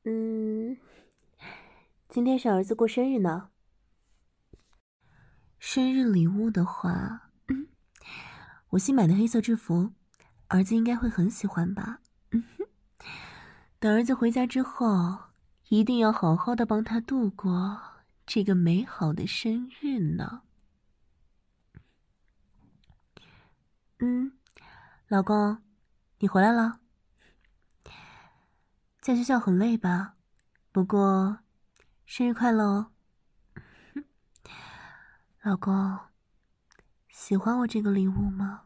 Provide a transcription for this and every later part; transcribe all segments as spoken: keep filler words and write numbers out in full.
嗯，今天是儿子过生日呢。生日礼物的话，嗯，我新买的黑色制服，儿子应该会很喜欢吧。嗯哼，等儿子回家之后，一定要好好的帮他度过这个美好的生日呢。嗯，老公，你回来了。在学校很累吧？不过，生日快乐哦。老公，喜欢我这个礼物吗？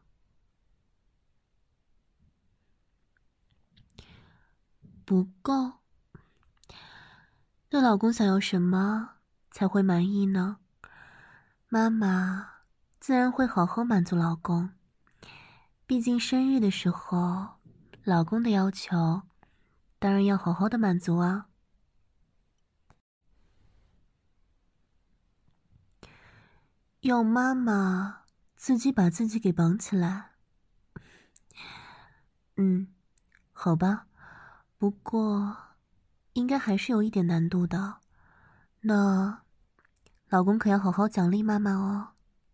不够。那老公想要什么才会满意呢？妈妈自然会好好满足老公，毕竟生日的时候，老公的要求当然要好好的满足啊。要妈妈自己把自己给绑起来。嗯，好吧，不过应该还是有一点难度的。那老公可要好好奖励妈妈哦。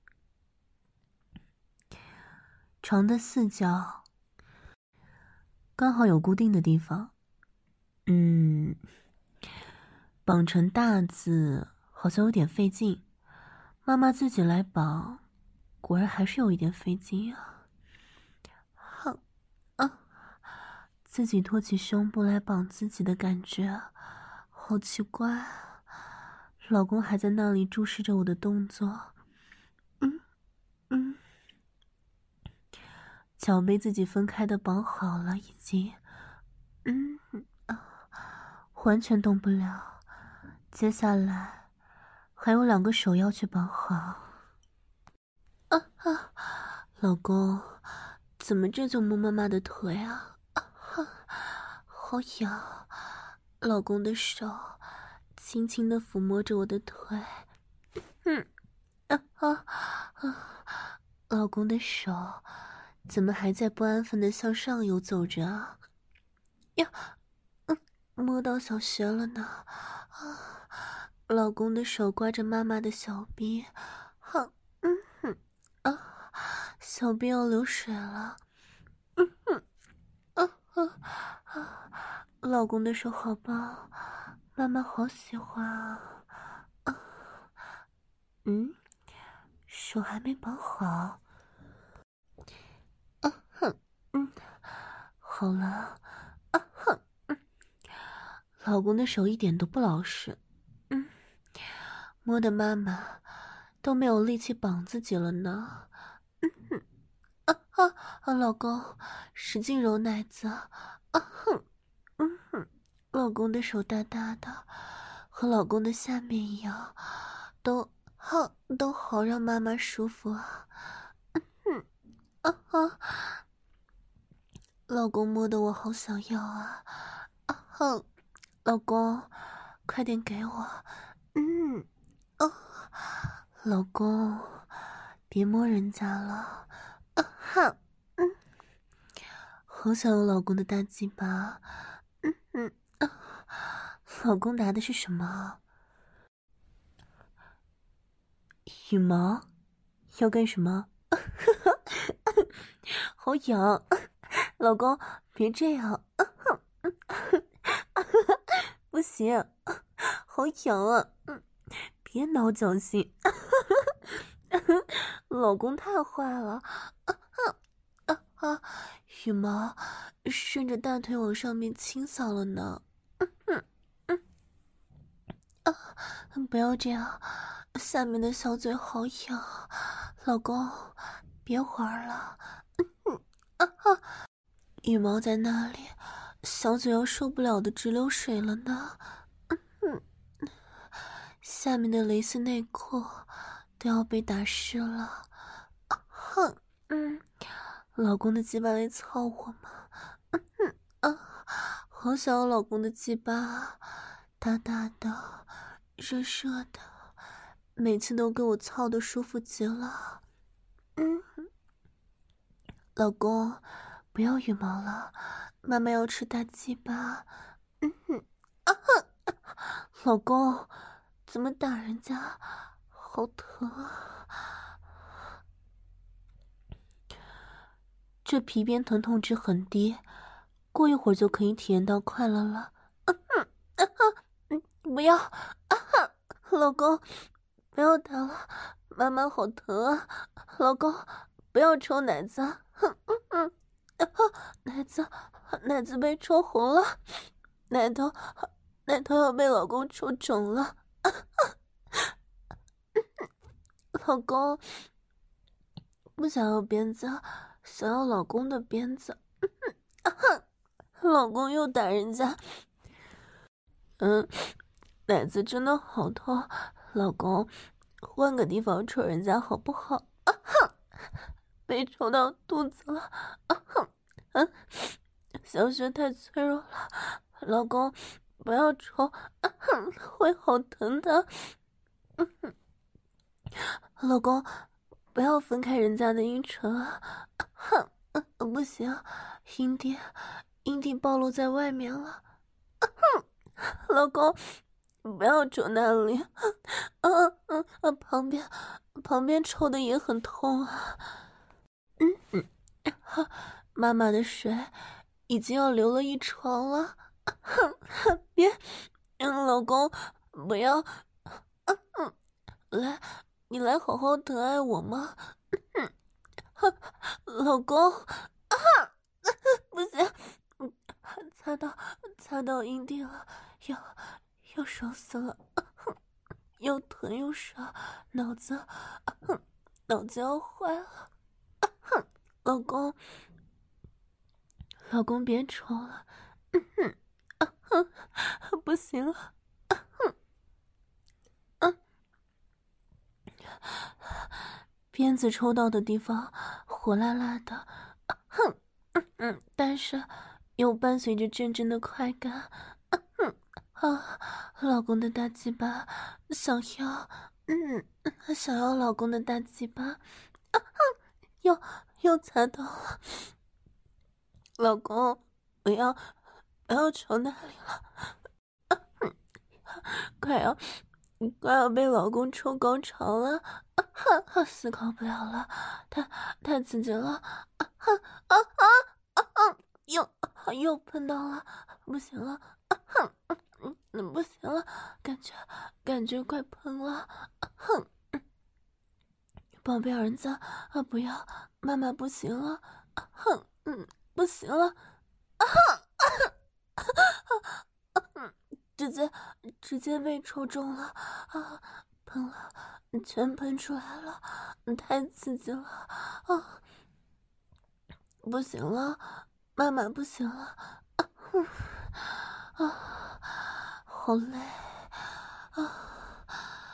床的四角刚好有固定的地方，嗯，绑成大字好像有点费劲，妈妈自己来绑，果然还是有一点费劲啊。哼啊，自己托起胸部来绑自己的感觉，好奇怪啊。老公还在那里注视着我的动作，嗯嗯，脚被自己分开的绑好了，已经，嗯啊，完全动不了。接下来还有两个手要去绑好。啊啊，老公，怎么这就摸妈妈的腿啊？啊哈，好痒！老公的手轻轻的抚摸着我的腿，嗯，啊啊啊！老公的手怎么还在不安分的向上游走着啊？呀，嗯，摸到小穴了呢！啊，老公的手刮着妈妈的小臂，好，嗯哼，啊，小臂要流水了，嗯哼，啊啊啊！老公的手好棒，妈妈好喜欢啊！啊，嗯，手还没绑好，啊哼，嗯，好了，啊哼，嗯，老公的手一点都不老实，嗯，摸得妈妈都没有力气绑自己了呢。嗯哼，啊啊啊！老公，使劲揉奶子，啊哼，嗯哼，老公的手大大的，和老公的下面一样，都好都好让妈妈舒服啊。嗯哼，啊啊！老公摸得我好想要啊！啊哼，老公，快点给我，嗯，哦，老公，别摸人家了，啊哈，嗯，好想有老公的大鸡巴，嗯嗯啊，老公拿的是什么？羽毛？要干什么？好痒，老公，别这样，不行，好痒啊，嗯，别挠脚心。老公太坏了，啊啊啊！羽毛顺着大腿往上面清扫了呢。嗯嗯嗯啊！不要这样，下面的小嘴好痒，老公，别玩了。嗯嗯啊啊！羽毛在那里，小嘴要受不了的直流水了呢。嗯嗯，下面的蕾丝内裤都要被打湿了。啊哼，嗯，老公的鸡巴来操我吗？嗯嗯啊，好想要老公的鸡巴，大大的，热热的，每次都给我操的舒服极了。嗯，老公，不要羽毛了，妈妈要吃大鸡巴。嗯哼， 老公，怎么打人家？好疼啊！这皮鞭疼痛值很低，过一会儿就可以体验到快乐了。不要，老公，不要打了，妈妈好疼啊！老公，不要抽奶子，奶子，奶子被戳红了，奶头，奶头要被老公戳肿了。老公，不想要鞭子，想要老公的鞭子。老公又打人家，嗯，奶子真的好痛，老公，换个地方戳人家好不好？被戳到肚子了，嗯，小穴太脆弱了，老公不要戳，会好疼的。老公，不要分开人家的阴唇啊！不行，阴蒂，阴蒂暴露在外面了。老公，不要戳那里，嗯嗯嗯，旁边，旁边抽的也很痛啊。嗯嗯，妈妈的水已经要流了一床了。别，嗯，老公，不要，嗯嗯，来。你来好好疼爱我吗？老公，啊，不行，擦到擦到阴蒂了，要要爽死了，又疼又爽，脑子脑子要坏了。老公，老公别抽了，不行了。鞭子抽到的地方火辣辣的，哼，嗯，但是又伴随着阵阵的快感，嗯啊，老公的大鸡巴想要，嗯，想要老公的大鸡巴，啊，又又擦到了，老公，不要不要抽那里了，快要快要被老公抽高潮了。啊，思考不了了，太太刺激了，啊啊啊啊啊！又又碰到了，不行了，哼，嗯，不行了，感觉感觉快喷了，哼，宝贝儿子啊，不要，妈妈不行了，哼，嗯，不行了，啊哈，直接直接被抽中了，啊，喷了。全喷出来了，太刺激了啊！不行了，妈妈不行了，啊，啊好累啊！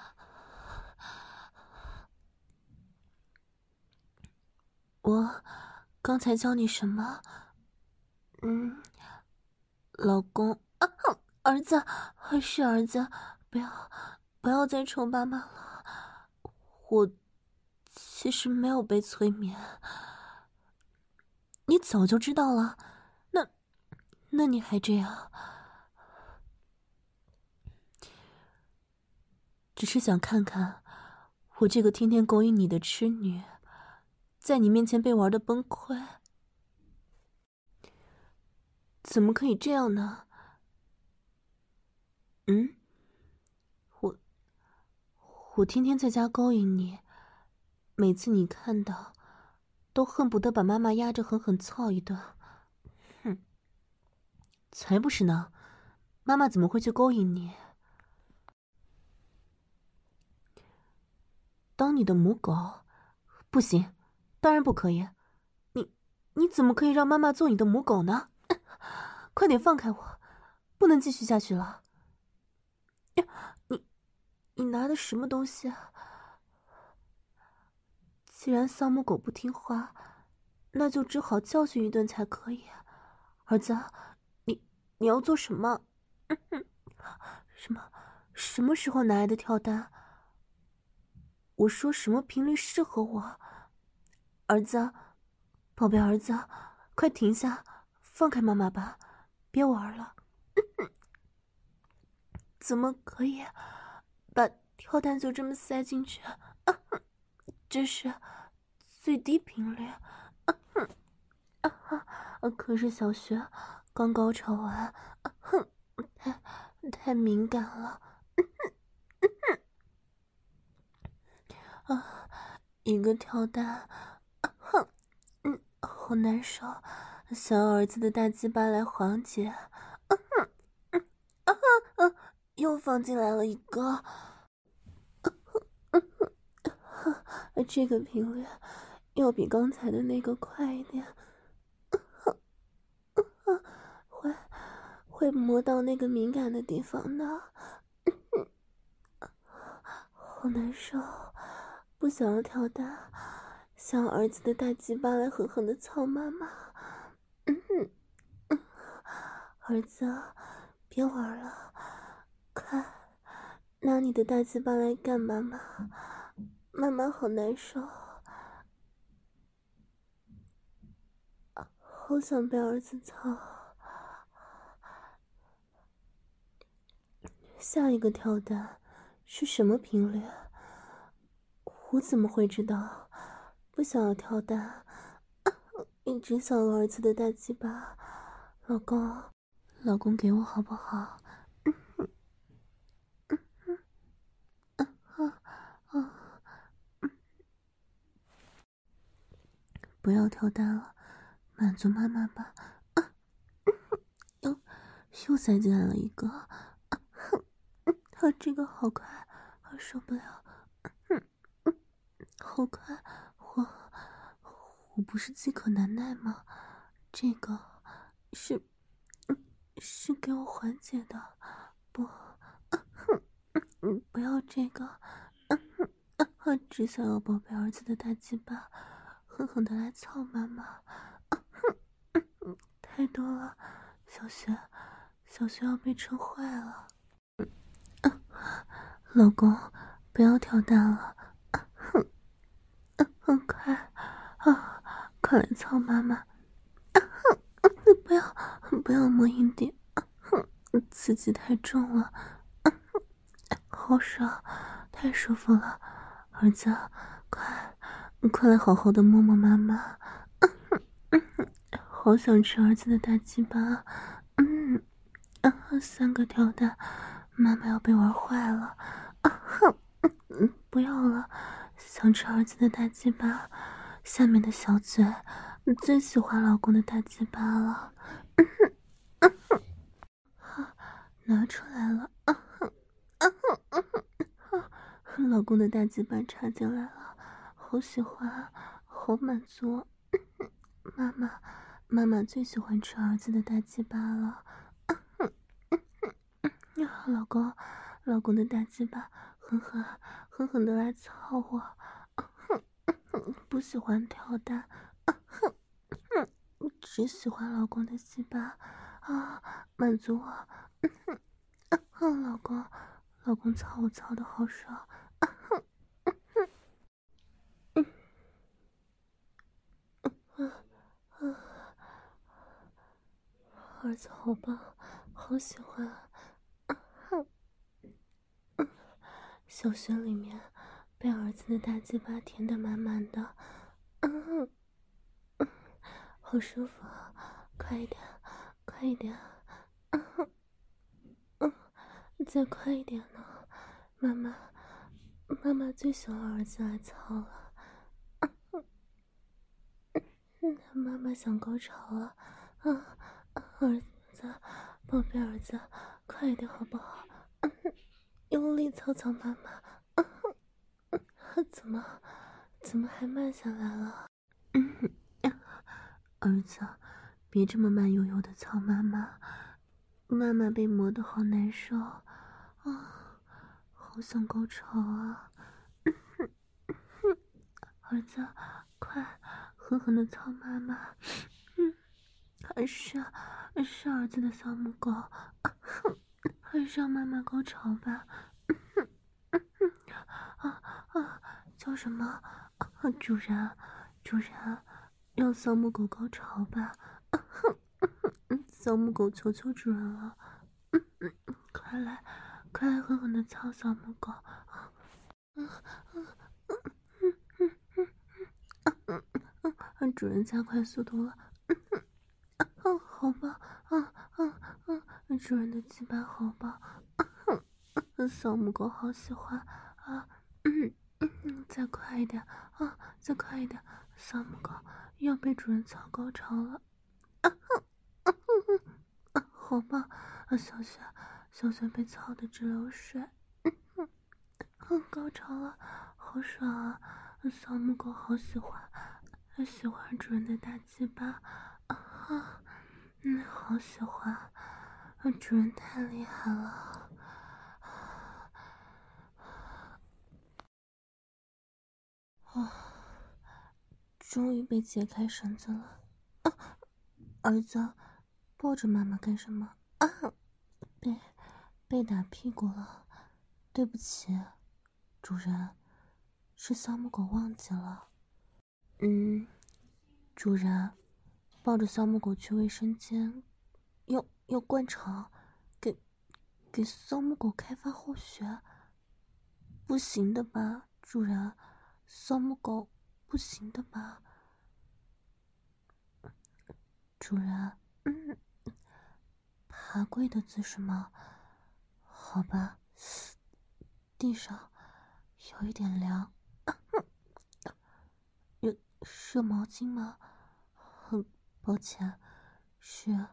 我刚才教你什么？嗯，老公，啊，儿子，是儿子，不要不要再抽妈妈了。我其实没有被催眠，你早就知道了，那那你还这样？只是想看看我这个天天勾引你的痴女，在你面前被玩的崩溃。怎么可以这样呢？嗯，我我天天在家勾引你，每次你看到都恨不得把妈妈压着狠狠操一顿。哼，才不是呢，妈妈怎么会去勾引你？当你的母狗？不行，当然不可以。你你怎么可以让妈妈做你的母狗呢？快点放开我，不能继续下去了。你你拿的什么东西啊？既然丧母狗不听话，那就只好教训一顿才可以。儿子，你你要做什么？什么什么时候拿来的跳蛋？我说什么频率适合我？儿子，宝贝儿子，快停下，放开妈妈吧，别玩了。 怎么可以把跳蛋就这么塞进去？啊、这是最低频率。啊啊、可是小学刚高潮完，哼、太太敏感了。啊，一个跳蛋，哼，嗯，好难受，想要儿子的大鸡巴来缓解。嗯哼，嗯啊啊，又放进来了一个，嗯哼，这个频率要比刚才的那个快一点，会会磨到那个敏感的地方的，好难受，不想要跳蛋，想要儿子的大鸡巴来狠狠的操妈妈。嗯哼，嗯，儿子，别玩了，快拿你的大鸡巴来干妈妈，妈妈好难受，好想被儿子操。下一个跳蛋是什么频率？我怎么会知道？不想要跳蛋，一直想要儿子的大鸡巴。老公，老公给我好不好？嗯哼，嗯哼，嗯哼，嗯，不要跳蛋了，满足妈妈吧。啊，又又塞进来了一个。啊哼，他这个好快，我受不了。嗯嗯，好快，我我不是饥渴难耐吗？这个是嗯是给我缓解的，不，嗯哼，嗯不要这个，嗯哼，嗯哼，只想要宝贝儿子的大鸡巴，狠狠的来操妈妈，嗯哼，嗯嗯，太多了，小雪，小雪要被撑坏了。嗯，老公，不要跳蛋了，嗯哼，嗯哼，快啊，快来操妈妈！啊哼，你不要不要摸阴蒂，啊哼，刺激太重了，啊哼，好爽，太舒服了，儿子，快快来好好的摸摸妈妈，啊哼，嗯哼，好想吃儿子的大鸡巴，嗯，啊哼，三个跳蛋，妈妈要被玩坏了，啊哼，嗯，不要了，想吃儿子的大鸡巴，下面的小嘴。最喜欢老公的大鸡巴了，嗯哼，嗯哼，拿出来了，嗯哼，嗯哼，嗯哼，啊，老公的大鸡巴插进来了，好喜欢，好满足，嗯哼，妈妈，妈妈最喜欢吃儿子的大鸡巴了，嗯哼，嗯哼，嗯哼，老公，老公的大鸡巴，狠狠，狠狠的来操我，嗯哼，嗯哼，不喜欢跳蛋，嗯哼。嗯，只喜欢老公的鸡巴啊，满足我。嗯哼，啊哼，老公，老公操我操的好爽。啊哼，嗯哼，嗯啊啊，儿子好棒，好喜欢啊。啊哼，嗯，小穴里面被儿子的大鸡巴填得满满的。嗯哼，嗯，好舒服啊，快一点，快一点。嗯哼，嗯，再快一点呢，妈妈，妈妈最喜欢儿子来操了。嗯，妈妈想高潮了，啊，儿子，宝贝儿子，快一点好不好？嗯，用力操操妈妈。嗯哼，怎么，怎么还慢下来了？嗯，儿子，别这么慢悠悠的操妈妈，妈妈被磨得好难受啊，好想高潮啊！嗯哼，嗯哼，儿子，快狠狠的操妈妈！嗯，还是是儿子的小母狗，啊哼，还是让妈妈高潮吧！嗯哼，嗯哼，啊啊，叫什么？啊，主人，主人，让小母狗高潮吧！啊哼，嗯哼，小母狗求求主人了！嗯嗯，快来， 快来狠狠的操小母狗！嗯嗯嗯嗯嗯嗯嗯嗯嗯，主人加快速度了。嗯嗯嗯，好吧，嗯嗯嗯，主人的鸡巴好吧。嗯嗯，小母狗好喜欢啊。嗯嗯嗯，再快一点啊，再快一点，小母狗要被主人操高潮了。啊哼啊哼哼啊，好吧，啊，小雪，小雪被操得直流水。嗯哼，嗯，高潮了，好爽啊！小母狗好喜欢，很喜欢主人的大鸡巴啊，嗯，好喜欢，啊，主人太厉害了。啊，终于被解开绳子了。啊，儿子，抱着妈妈干什么？啊，被被打屁股了，对不起，主人，是小母狗忘记了。嗯，主人，抱着小母狗去卫生间，要要灌肠，给给小母狗开发后血，不行的吧，主人，小母狗不行的吧，主人，嗯，爬跪的姿势吗？好吧，地上有一点凉，热热毛巾吗？很抱歉，是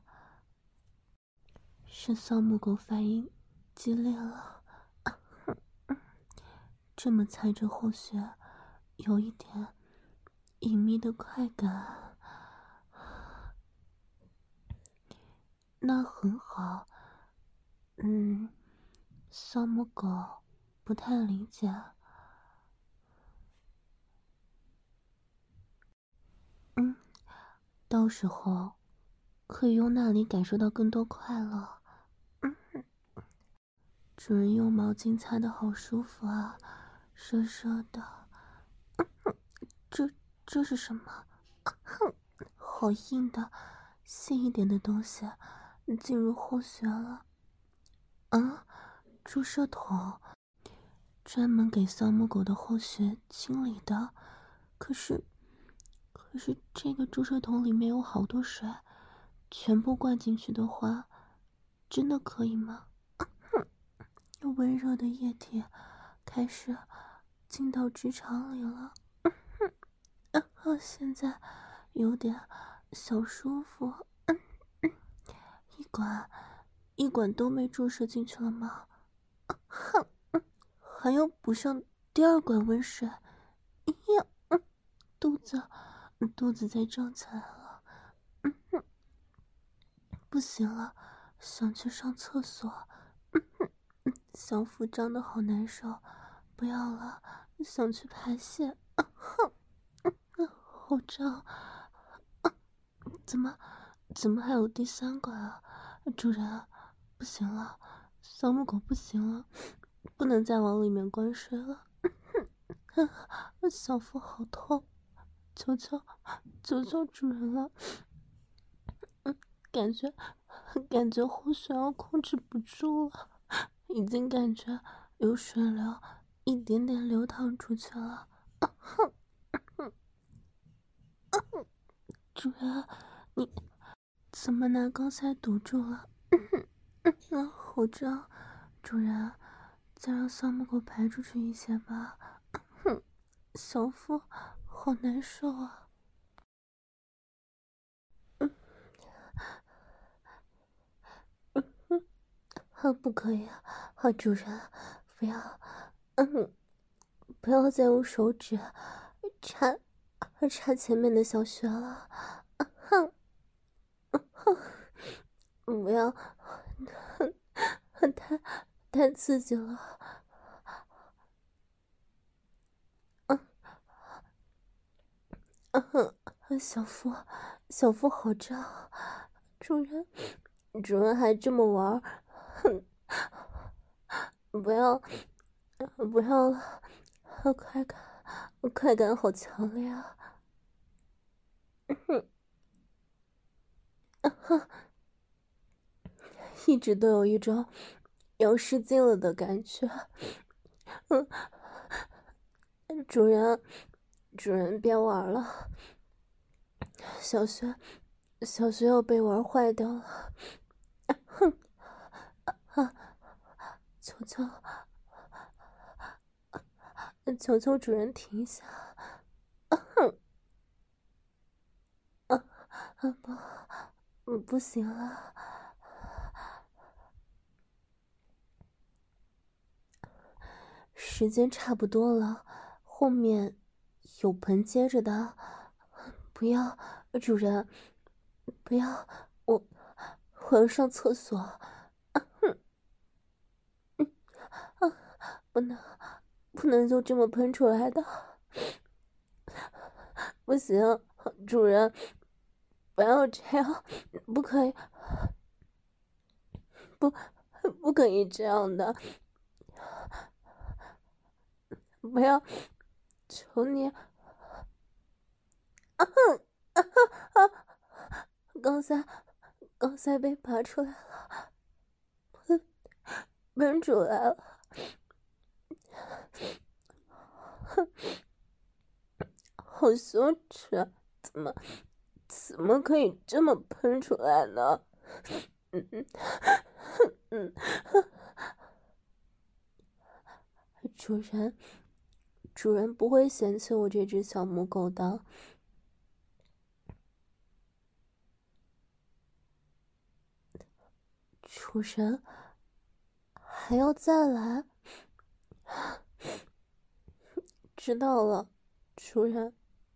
是小母狗反应激烈了，这么踩着后穴，有一点隐秘的快感。那很好，嗯，小母狗不太理解。嗯，到时候可以用那里感受到更多快乐。嗯，主人用毛巾擦得好舒服啊，热热的。这这是什么？哼，好硬的，细一点的东西进入后穴了。啊，注射筒，专门给小母狗的后穴清理的。可是，可是这个注射筒里面有好多水，全部灌进去的话，真的可以吗？哼，温热的液体开始进到直肠里了。啊，现在有点小舒服。嗯嗯，一管一管都没注射进去了吗？哼，还要补上第二管温水。呀，嗯，肚子肚子在胀起来了。嗯哼，不行了，想去上厕所。嗯哼，小腹胀得好难受，不要了，想去排泄。啊哼，嗯，好胀。怎么，怎么还有第三管啊？主人，不行了，小母狗不行了，不能再往里面灌水了。小腹好痛，求求，求求主人了。嗯，感觉，感觉后穴要控制不住了，已经感觉有水流一点点流淌出去了。啊哼，主人，你怎么拿钢塞堵住了？嗯，好胀，主人，再让小母狗排出去一些吧。哼，小腹好难受啊。嗯嗯嗯，啊，不可以啊，啊，主人，不要，嗯，不要再用手指插插前面的小穴了。哼，哼，不要，太太刺激了。嗯，小腹，小腹好胀，主人，主人还这么玩，哼，不要，不要了，快感，快感好强烈啊！一直都有一种要失禁了的感觉。嗯，主人，主人别玩了，小轩，小轩要被玩坏掉了。哼，啊，求求，求求主人停一下。啊哼，啊啊不，不行了。时间差不多了，后面有盆接着的。不要，主人，不要，我我要上厕所。啊哼，啊，不能，不能就这么喷出来的。不行，主人，不要这样，不可以，不，不可以这样的。不要，求你！啊哼，啊啊！刚才，刚才被拔出来了，喷，喷出来了。哼，好羞耻！怎么，怎么可以这么喷出来呢？嗯嗯嗯，主人，主人不会嫌弃我这只小母狗的。主人，还要再来？知道了，主人。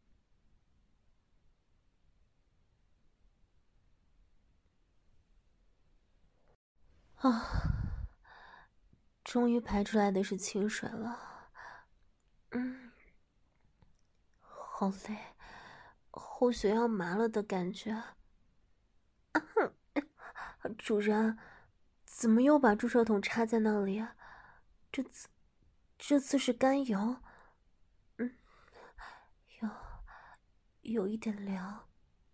啊，终于排出来的是清水了。嗯，好累，后血要麻了的感觉。啊哼，主人，怎么又把注射筒插在那里？这次，这次是甘油。嗯，有，有一点凉。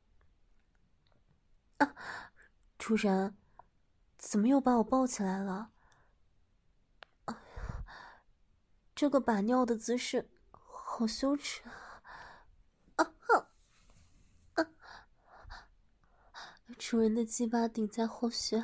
啊，主人，怎么又把我抱起来了？哎呀，这个把尿的姿势好羞耻啊！啊哼，啊，主人的鸡巴顶在后穴。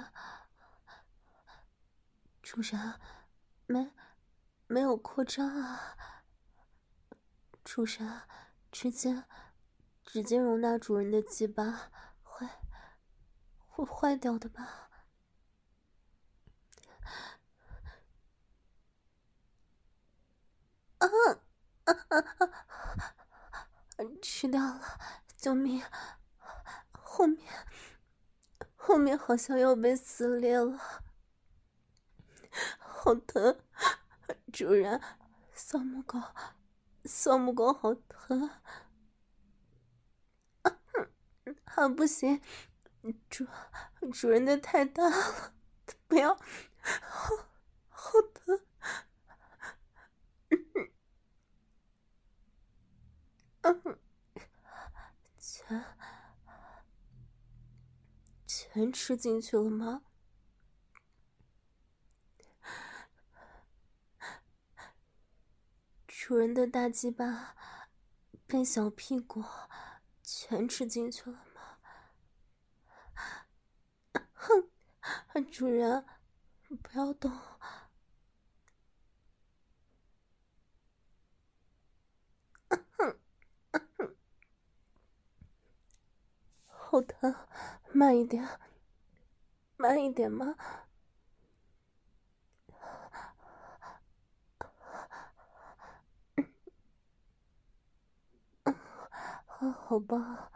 主人，没，没有扩张啊。主人，直接，直接容纳主人的鸡巴，坏，会坏掉的吧？啊啊啊啊！吃掉了，救命！后面，后面好像要被撕裂了，好疼！主人，小母狗，小母狗好疼！啊，啊不行，主主人的太大了，不要，好，好疼！嗯，全全吃进去了吗？主人的大鸡巴跟小屁股全吃进去了吗？哼，主人，不要动！哼，好疼，慢一点，慢一点嘛。啊，好吧。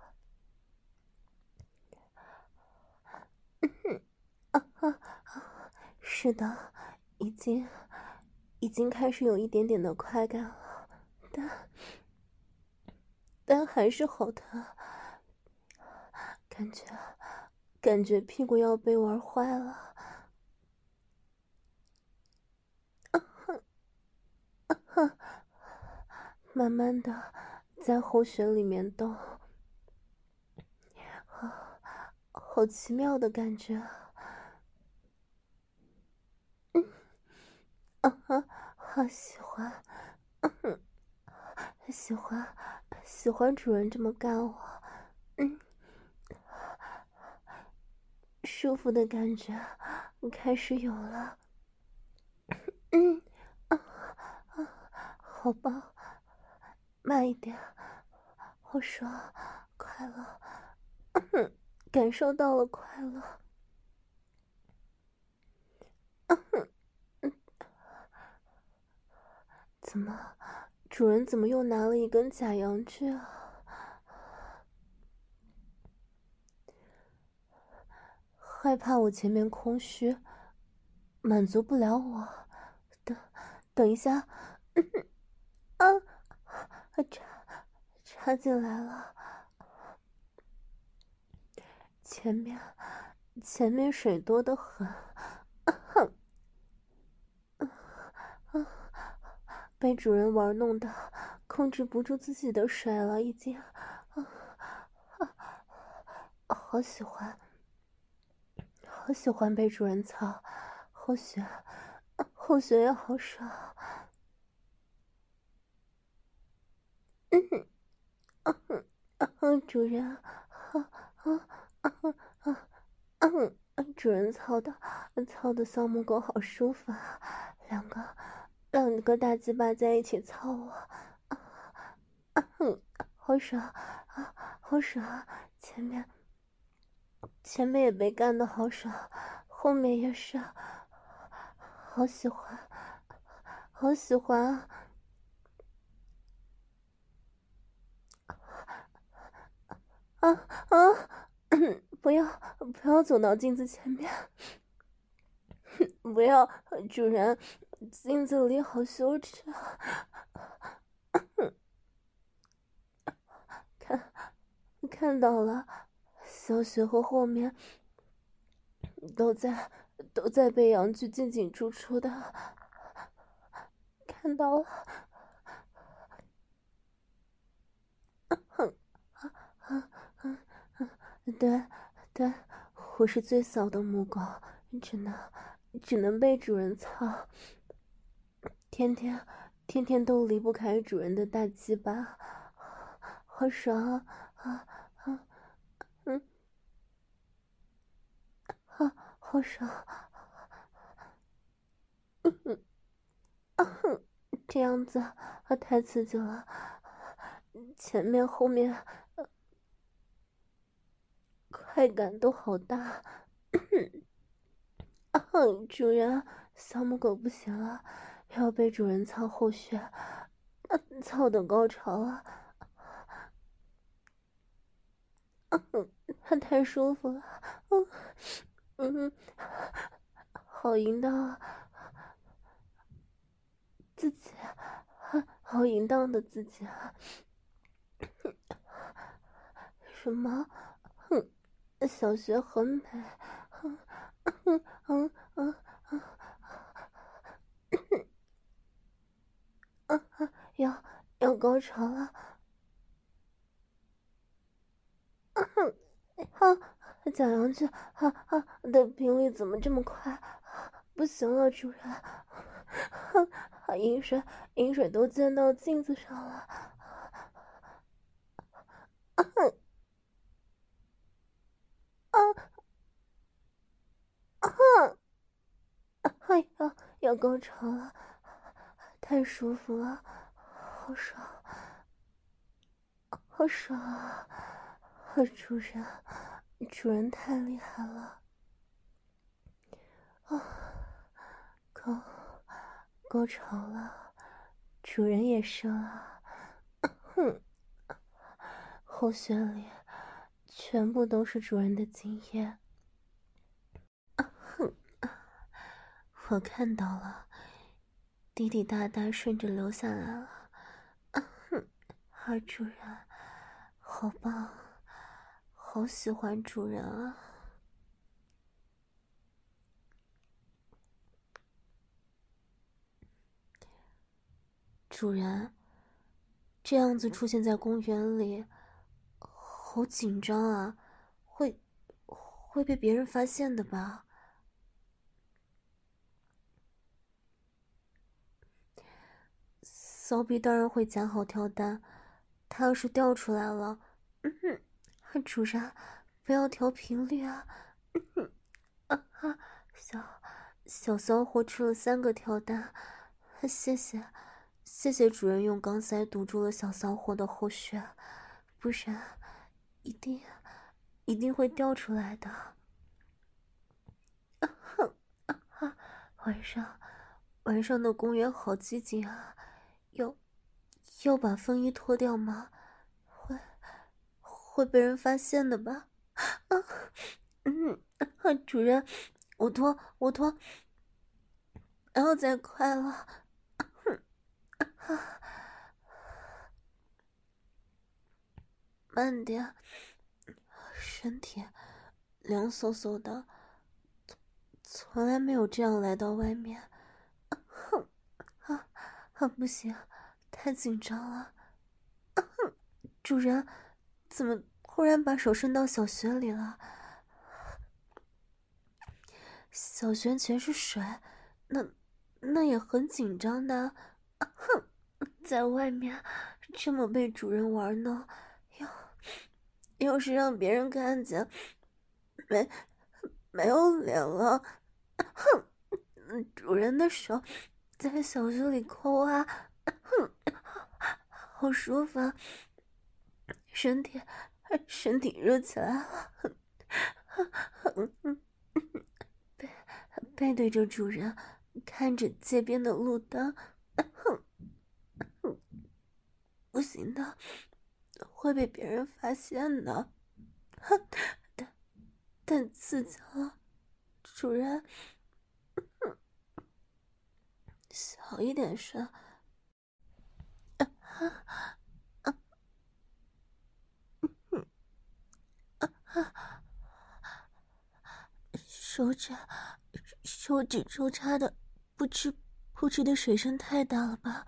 啊啊啊！是的，已经，已经开始有一点点的快感了，但，但还是好疼，感觉，感觉屁股要被玩坏了。啊哼，啊哼，慢慢的在后穴里面动，啊，好奇妙的感觉。 好喜欢，嗯，喜欢，喜欢主人这么干我，嗯，舒服的感觉开始有了，嗯，啊啊，好棒，慢一点，好爽，快乐，嗯，感受到了快乐，嗯，怎么，主人怎么又拿了一根假阳具啊？害怕我前面空虚，满足不了我。等，等一下，啊，插插进来了，前面前面水多得很，被主人玩弄的控制不住自己的水了，已经，好喜欢，好喜欢被主人操，后血，后血也好爽。嗯嗯嗯，主人，啊啊啊啊啊！主人操的，操的小母狗好舒服啊！两个两个大鸡巴在一起操我，啊啊哼，好爽啊，好爽啊！前面前面也被干的好爽，后面也是，好喜欢，好喜欢啊！啊啊！不要不要走到镜子前面，不要，主人，镜子里好羞耻。看，看到了，小雪和后面都在都在被阳具进进出出的，看到了。对对，我是最小的母狗，只能只能被主人操，天天天天都离不开主人的大鸡巴，好爽啊啊啊！嗯啊，好爽！嗯嗯啊哼，这样子啊，太刺激了，前面后面快感都好大。啊，主人，小母狗不行了，要被主人操后血，啊，操的高潮了，嗯，它太舒服了，嗯嗯，好淫荡啊，自己，好淫荡的自己啊，什么？哼，小学很美，哼，嗯嗯嗯嗯嗯嗯，要要高潮了。啊，假阳具啊啊的频率怎么这么快？不行了，主人，啊，饮水饮水都溅到镜子上了。啊啊！哎呀，要高潮了，太舒服了，好爽，好爽啊！主人，主人太厉害了啊！高高潮了，主人也射了，哼，后穴里全部都是主人的精液。哼，我看到了，滴滴答答顺着流下来了。哼，二主人，好棒，好喜欢主人啊！主人，这样子出现在公园里，好紧张啊，会会被别人发现的吧？ 骚逼当然会夹好跳蛋，他要是掉出来了，嗯哼，主人不要调频率啊，嗯哼，啊哈，小小骚货吃了三个跳蛋，谢谢，谢谢主人用钢塞堵住了小骚货的后穴，不然一定一定会掉出来的。啊哼，啊哈，晚上晚上的公园好寂静啊，要要把风衣脱掉吗？会会被人发现的吧？啊，嗯，啊，主人，我脱我脱，不要再快了，啊，慢点，身体凉飕飕的，从来没有这样来到外面，哼，啊啊，不行，太紧张了，啊哼，主人，怎么忽然把手伸到小穴里了？小穴全是水，那那也很紧张的。啊哼，在外面这么被主人玩弄，要要是让别人看见，没没有脸了。哼，主人的手在小穴里抠啊，哼，好舒服啊，身体身体热起来了。嗯嗯。背背对着主人，看着街边的路灯，哼，不行的，会被别人发现的。哼，但但刺激了，主人，小一点声。手指手指抽插的不知不知的水声太大了吧？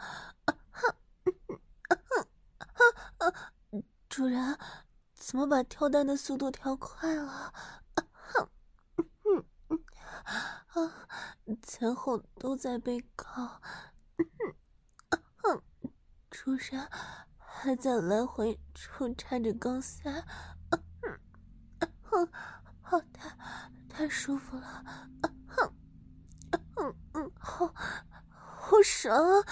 主人，怎么把跳蛋的速度调快了？啊，前后都在被搞，主人还在来回抽插着钢塞，好太太舒服了，嗯嗯，好好爽啊！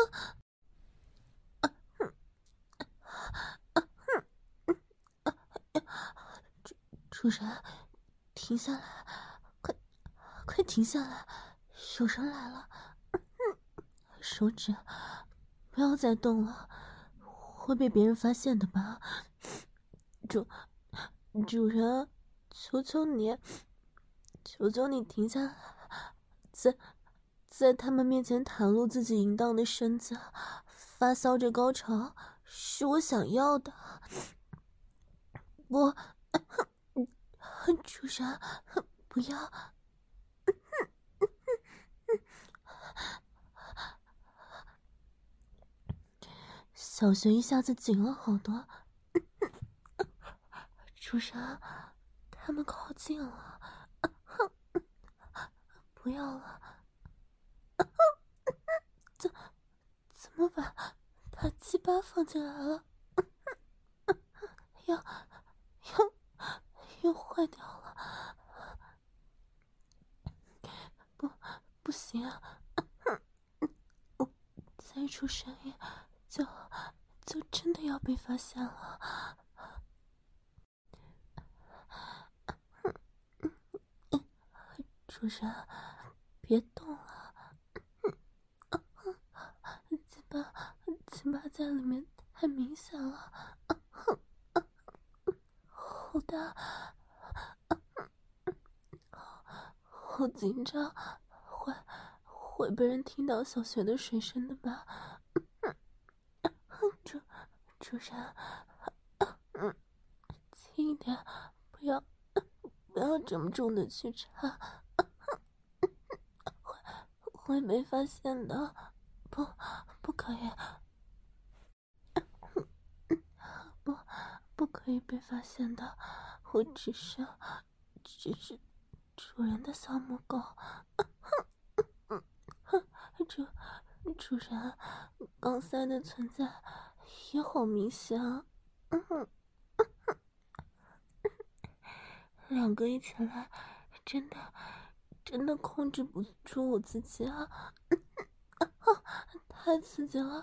主主人，停下来，快快停下来，有人来了。手指不要再动了，会被别人发现的吧？主主人，求求你，求求你停下来，在在他们面前袒露自己淫荡的身子，发骚着高潮，是我想要的。我，主人，不要。小穴一下子紧了好多，主人，他们靠近了，不要了，怎怎么把把鸡巴放进来了？要要要坏掉了，不不行啊，我再出声音就就真的要被发现了。主人，别动了，鸡巴鸡巴在里面太明显了，好大，好好紧张，会会被人听到小雪的水声的吧？主主人，嗯，轻一点，不要不要这么重的去插，会会被发现的，不不可以，不不可以被发现的，我只是只是主人的小母狗，主主人，肛塞的存在也好明显啊。嗯，两个一起来，真的真的控制不住我自己啊！太刺激了，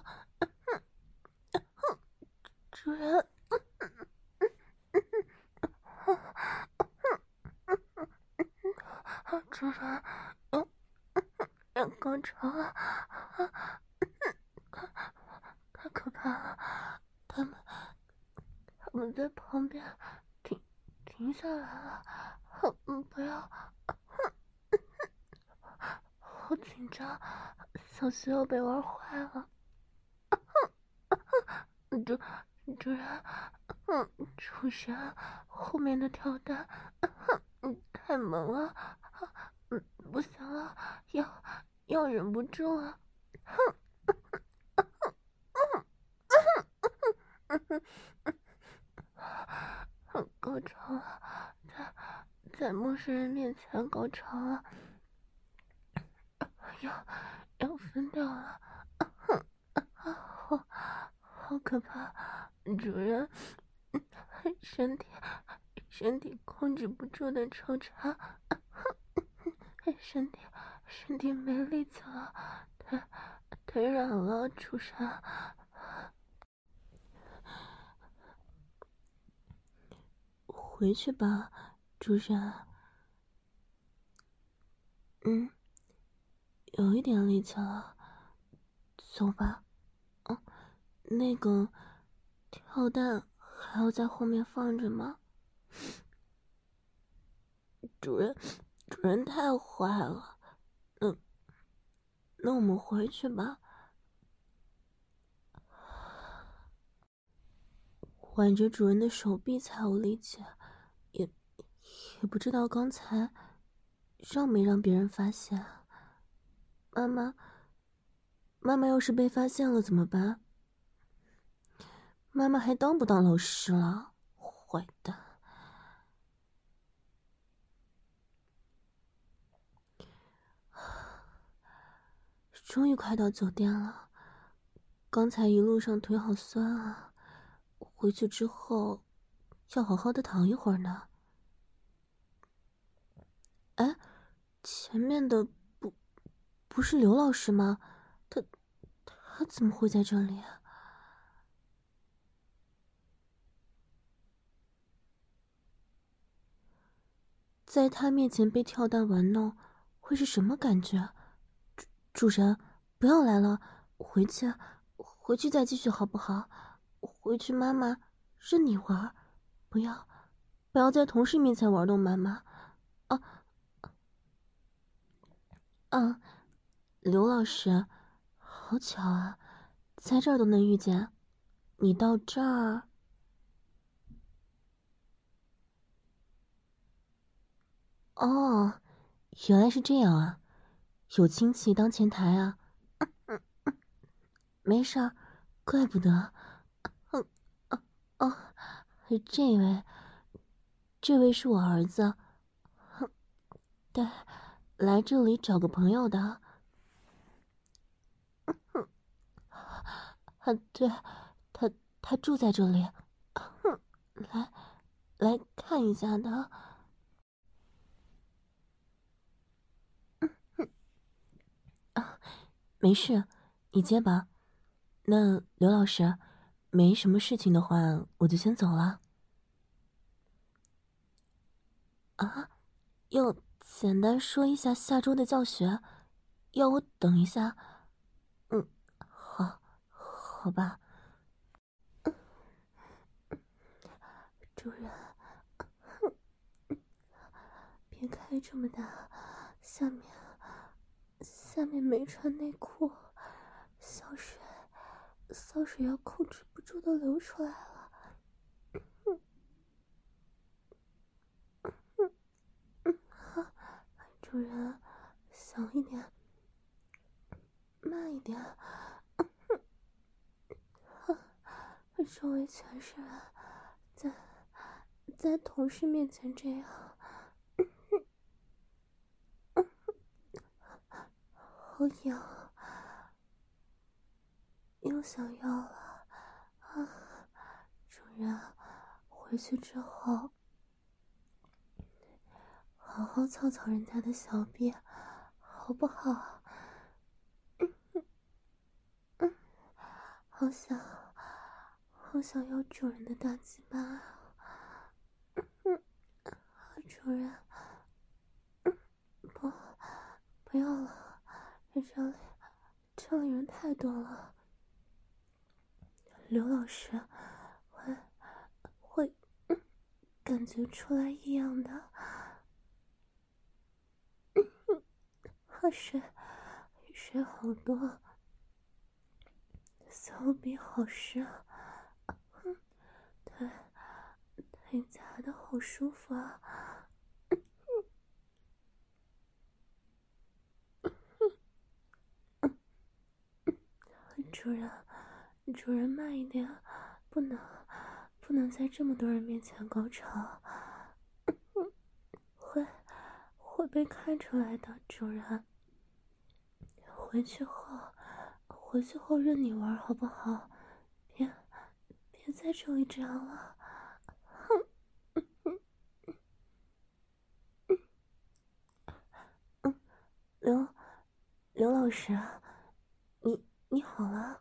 主人。主人，嗯，要高潮了，太可怕了！他们，他们在旁边停停下来了，嗯，不要，好紧张，小穴要被玩坏了。主主人，嗯，主人，后面的跳蛋，嗯，太猛了，嗯，不行了，要要忍不住了。高潮了，在在陌生人面前高潮了，要要分掉了，好好可怕！主人，身体身体控制不住的抽插，身体身体没力气了，腿腿软了，主人。回去吧，主人。嗯，有一点力气了，走吧。哦，那个跳蛋还要在后面放着吗？主人，主人太坏了。那那我们回去吧。挽着主人的手臂才有力气，也也不知道刚才让没让别人发现。妈妈，妈妈要是被发现了怎么办？妈妈还当不当老师了？坏蛋！终于快到酒店了，刚才一路上腿好酸啊，回去之后要好好的躺一会儿呢。哎，前面的不不是刘老师吗？他他怎么会在这里啊？在他面前被跳蛋玩弄，会是什么感觉？主主人，不要来了，回去，回去再继续好不好？回去妈妈任你玩，不要，不要在同事面前玩弄妈妈。啊啊，刘老师，好巧啊，在这儿都能遇见，你到这儿。哦，原来是这样啊，有亲戚当前台啊。没事儿，怪不得。嗯，哦哦，这位，这位是我儿子，对，来这里找个朋友的。啊，对，他他住在这里，来来看一下的。啊，没事，你接吧。那刘老师，没什么事情的话，我就先走了。啊，要简单说一下下周的教学，要我等一下。嗯，好，好吧。主人，别开这么大，下面下面没穿内裤，小水小水要控制不住的流出来了。主人，小一点，慢一点。周围全是人，在在同事面前这样，好痒。 又想要了啊！主人，回去之后好好操操人家的小臂，好不好？嗯嗯，好想，好想要主人的大鸡巴啊！嗯，主人，嗯，不，不要了，这里，这里人太多了。刘老师会会、嗯、感觉出来异样的，嗯嗯，水水好多，骚逼好湿，嗯，腿腿夹的好舒服啊，嗯嗯嗯嗯，主人，主人慢一点，不能不能在这么多人面前高潮，嗯嗯，会会被看出来的，主人。回去后，回去后任你玩好不好？别别在这里这样了。哼，嗯嗯嗯嗯，刘刘老师，你你好了？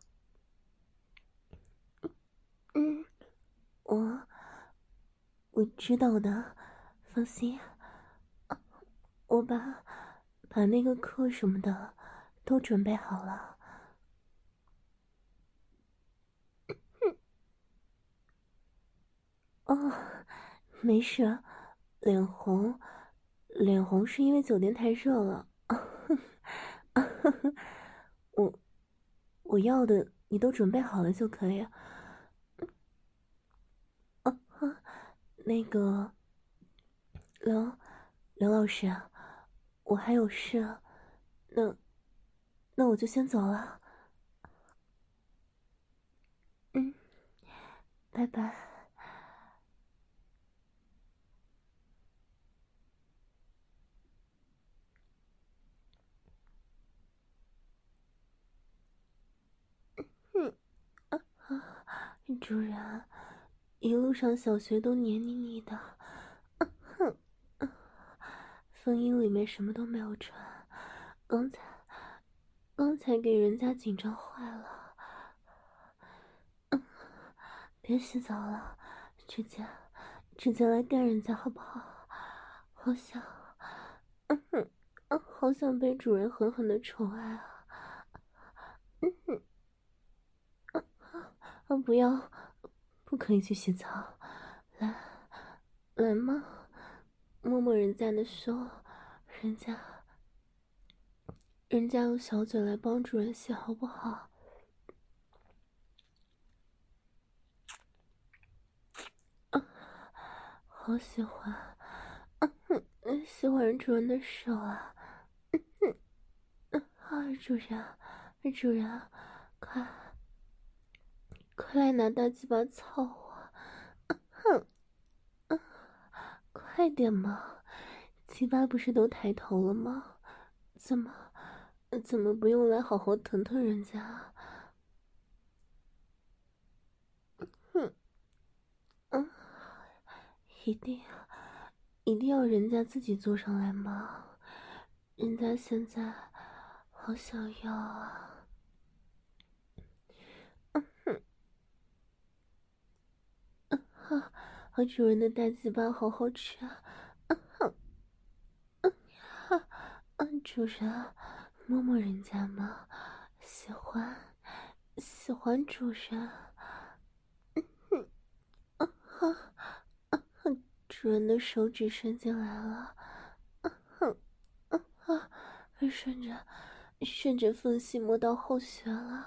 嗯，我我知道的，放心，我把把那个课什么的都准备好了。哦，没事，脸红，脸红是因为酒店太热了。我我要的你都准备好了就可以。啊啊，那个刘刘老师，我还有事，那那我就先走了。嗯，拜拜。嗯啊啊，主人，一路上小学都黏腻腻的。啊哼，啊，风衣里面什么都没有穿，刚才刚才给人家紧张坏了。嗯，别洗澡了，直接直接来干人家好不好？好想，嗯哼，啊，好想被主人狠狠的宠爱啊！嗯哼，啊，不要，不可以去洗澡，来，来嘛，摸摸人家的手，人家，人家用小嘴来帮主人洗好不好？啊，好喜欢，啊哼，喜欢主人的手啊！嗯哼。啊，主人，主人，快快来拿大鸡巴操我！哼，啊，快点嘛！鸡巴不是都抬头了吗？怎么怎么不用来好好疼疼人家？哼，嗯，一定一定要人家自己坐上来吗？人家现在好想要啊！嗯哼。啊，和主人的大鸡巴好好吃啊！嗯哼，嗯哈，嗯，主人，摸摸人家嘛，喜欢，喜欢主人。嗯哼，啊哈，啊哈，主人的手指伸进来了，啊哼，啊哈，顺着，顺着缝隙摸到后穴了。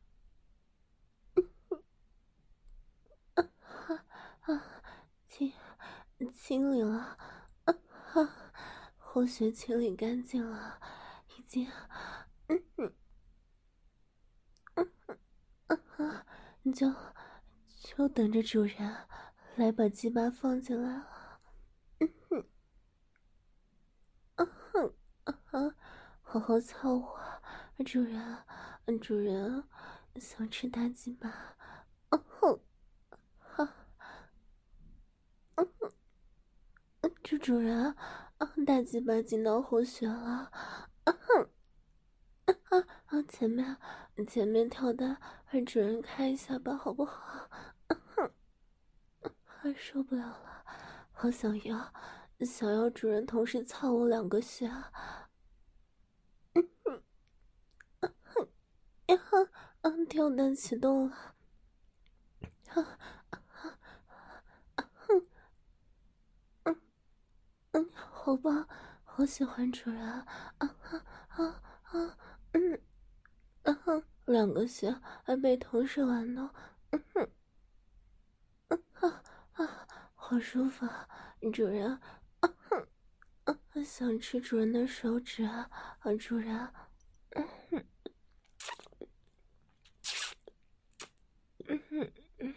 啊哈啊，清清理了，啊哈，后穴清理干净了，已经，嗯嗯嗯嗯啊，你就就等着主人来把鸡巴放进来了。嗯哼，啊哼，啊哈，好好操我，主人，主人， 想吃大鸡巴。哦吼，哈，嗯嗯，这主人，啊，大鸡巴进到后穴了。啊哼，啊啊，前面前面跳的，让主人看一下吧，好不好？啊哼，啊，受不了了，好想要，想要主人同时操我两个穴。呀哈，嗯，跳蛋启动了。哈，哼，嗯嗯，好棒，好喜欢主人啊！啊啊啊，嗯，啊哈，两个穴还被同时玩弄。嗯哼，嗯啊啊，好舒服啊，主人。啊哼，啊，想吃主人的手指啊，啊，主人。嗯哼，嗯哼，嗯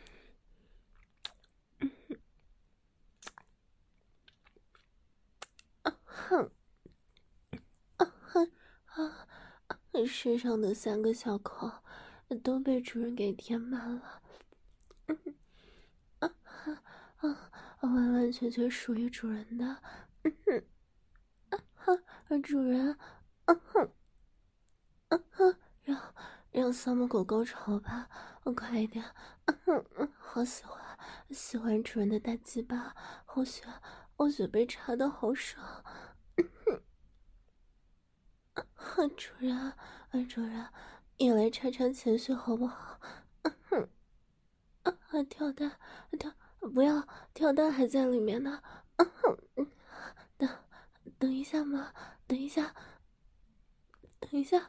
哼，啊哼，啊，身上的三个小口都被主人给填满了。嗯啊啊，完完全全属于主人的。嗯哼，啊，主人。嗯哼，嗯哼，让让小母狗高潮吧，快一点。嗯哼，嗯，好喜欢，喜欢主人的大鸡巴，后血后血被插的好爽。哼，主人，啊，主人，也来插插前血好不好？嗯哼，啊，跳蛋，跳，不要，跳蛋还在里面呢。嗯哼，嗯，等，等一下嘛，等一下，等一下。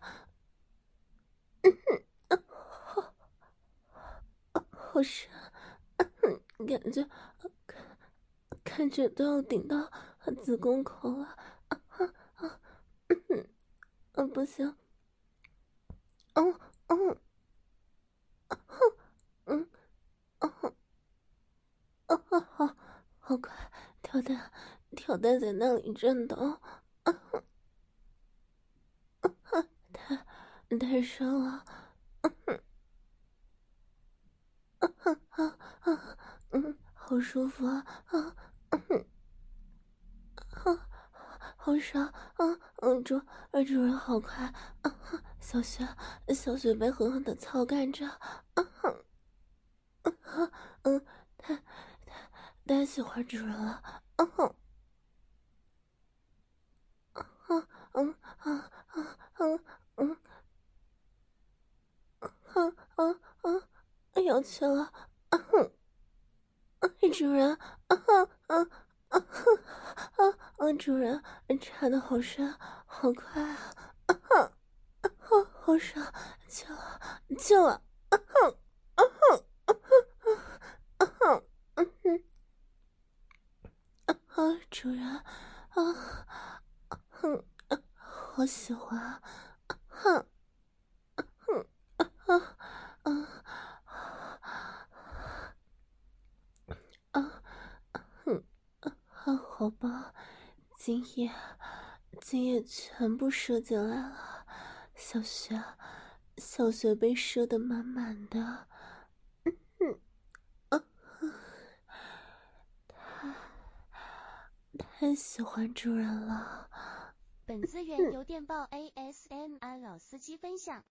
好，好深，感觉，感觉都要顶到子宫口了。啊啊啊！嗯，啊，不行。嗯嗯嗯嗯嗯，好，好快，跳蛋，跳蛋在那里震动。啊，太太深了。啊啊啊！嗯，好舒服啊！啊，嗯啊，好爽啊！嗯，主呃主人好快啊！小雪小雪被狠狠的操干着。啊哼，啊嗯，太太太喜欢主人了。啊哼，啊嗯啊啊嗯嗯啊啊啊！要去了。啊哼，主人。啊哼啊啊哼啊啊！主人插的好深，好快啊！啊哼。好好爽，去了去了。啊哼啊哼啊哼啊哼。嗯哼，啊，主人。啊，哼，啊，好喜欢啊。哼，哼，啊啊啊，哼，啊，好吧，今夜今夜全部射进来了。小雪小雪被射得满满的。嗯啊，太喜欢主人了。 本资源由电报 A S M R 老司机分享。